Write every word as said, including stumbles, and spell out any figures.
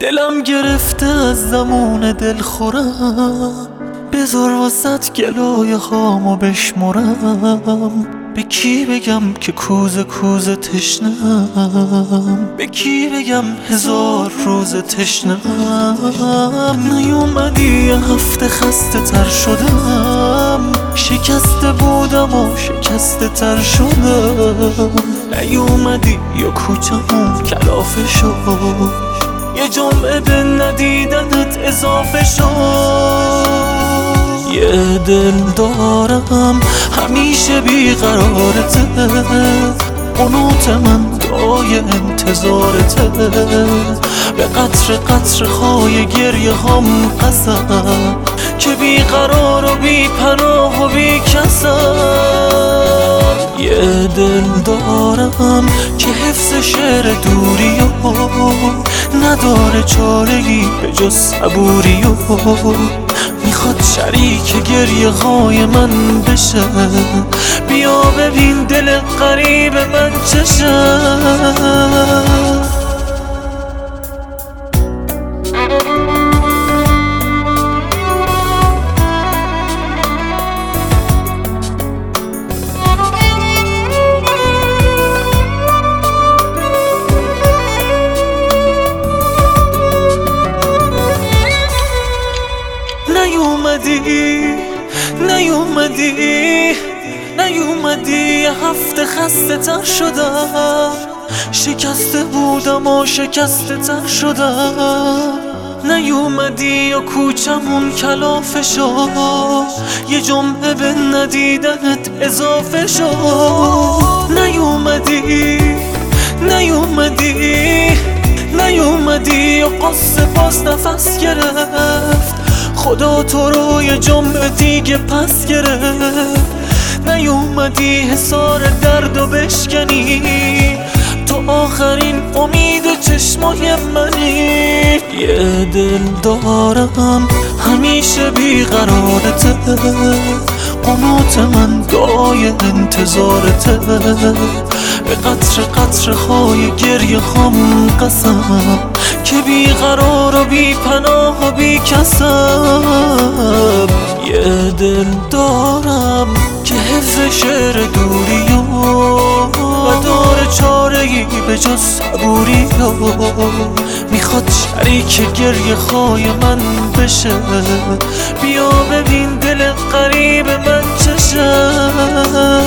دلم گرفته از زمون دل خورم، بذار واسط گلای خامو بشمرم. به کی بگم که کوزه کوزه تشنم، به کی بگم هزار روز تشنم. نیومدی یه هفته خسته تر شدم، شکسته بودم و شکسته تر شدم. نیومدی یا کوچمون کلافه شد، یه جمعه به ندیدنت اضافه شد. یه دل دارم همیشه بیقرارته، قنوت من دعای انتظارته. به قطر قطر خای گریه هم قسم که بیقرار و بی پناه و بی کسم. یه دل دارم که حفظ شعر دوری و نداره چاره‌ای به جز صبوری و میخواد شریک گریه های من بشه. بیا ببین دل غریب من چشه. نیومدی نیومدی نیومدی یه هفته خسته تر شدم، شکسته بودم و شکسته تر شدم. نیومدی یا کوچمون کلافه شد، یه جمعه به ندیدنت اضافه شد. نیومدی نیومدی نیومدی یا قصه باز نفس گرفت، خدا تو رو یه جمعه دیگه پس گرفت. نیومدی حصار درد و بشکنی، تو آخرین امید چشمای منی. یه دل دارم همیشه بیقرارته، قنوت من دعای انتظارته. به قطر قطر خای گریه هم قسم که بیقرار و بی پناه و بی کسم. یه دل دارم که حفظ شعر دوری و نداره چاره‌ای به جز صبوری و میخواد شریک گریه های من بشه. بیا ببین دل غریب من چشه.